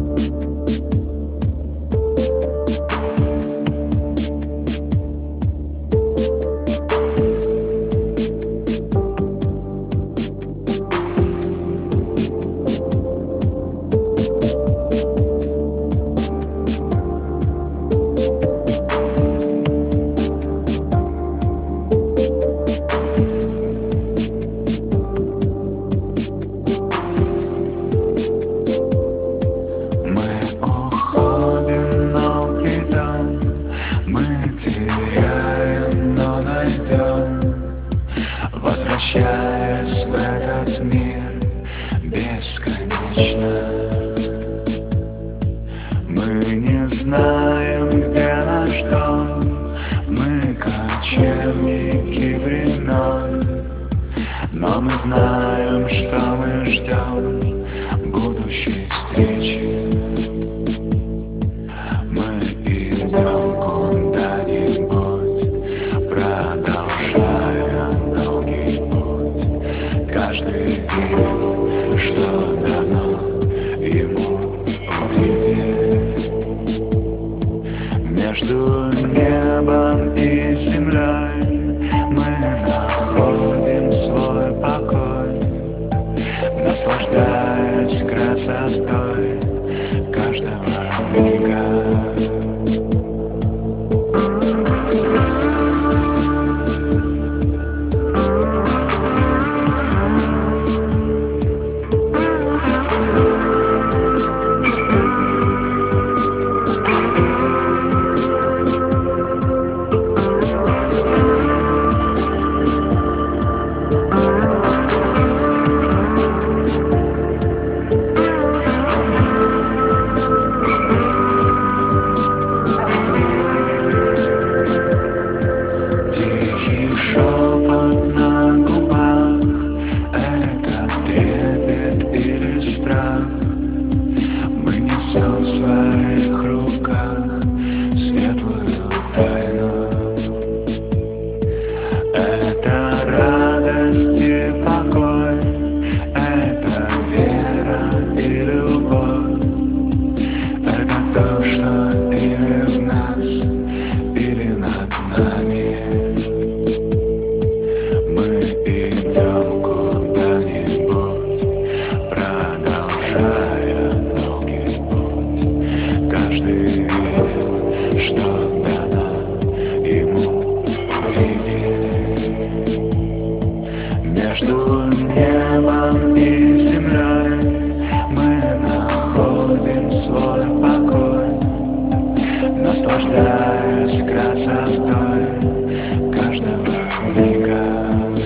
Возвращаясь в этот мир бесконечно, мы не знаем, где наш дом, мы кочевники времен, но мы знаем, что мы ждем будущей встречи. Мы идем куда-нибудь, продолжая долгий путь. Каждый видит, что дано ему увидеть. Между небом и землей мы находим свой покой, наслаждаясь красотой каждого мига. Шепот на губах — это трепет или страх. Мы несем в своих руках светлую тайну. Это радость и покой, это вера и любовь. Это то, что или в нас, или над нами. Идем куда-нибудь, продолжая долгий путь. Каждый видит, что дано ему увидеть. Между небом и землей мы находим свой покой, наслаждаясь красотой каждого мига.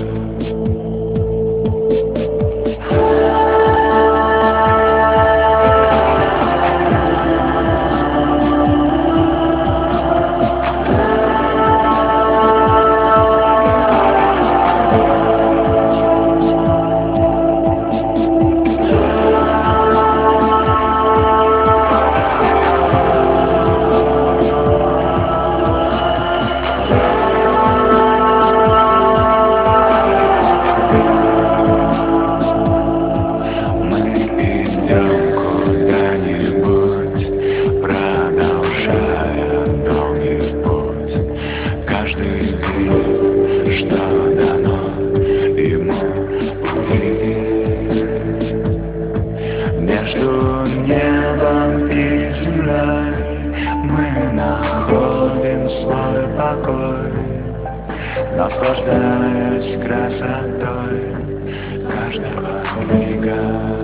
Каждый видит, что дано ему увидеть. Между небом и землей мы находим свой покой, наслаждаясь красотой каждого мига.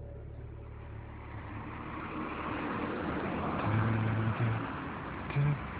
Did